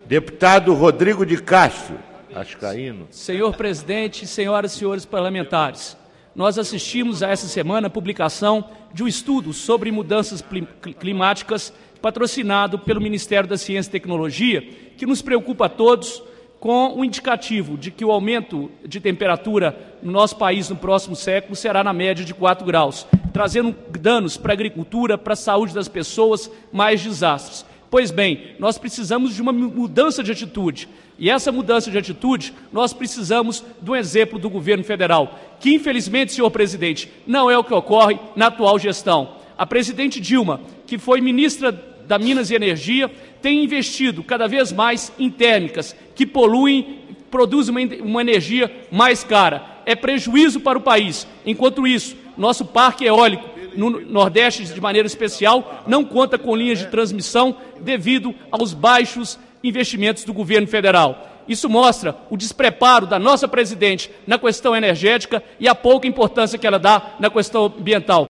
Deputado Rodrigo de Castro, ascaíno. Senhor presidente, senhoras e senhores parlamentares, nós assistimos a essa semana a publicação de um estudo sobre mudanças climáticas patrocinado pelo Ministério da Ciência e Tecnologia, que nos preocupa a todos, com o indicativo de que o aumento de temperatura no nosso país no próximo século será na média de 4 graus, trazendo danos para a agricultura, para a saúde das pessoas, mais desastres. Pois bem, nós precisamos de uma mudança de atitude. E essa mudança de atitude, nós precisamos do exemplo do governo federal, que infelizmente, senhor presidente, não é o que ocorre na atual gestão. A presidente Dilma, que foi ministra da Minas e Energia, tem investido cada vez mais em térmicas que poluem, produzem uma energia mais cara. É prejuízo para o país. Enquanto isso, nosso parque eólico no Nordeste, de maneira especial, não conta com linhas de transmissão devido aos baixos investimentos do governo federal. Isso mostra o despreparo da nossa presidente na questão energética e a pouca importância que ela dá na questão ambiental.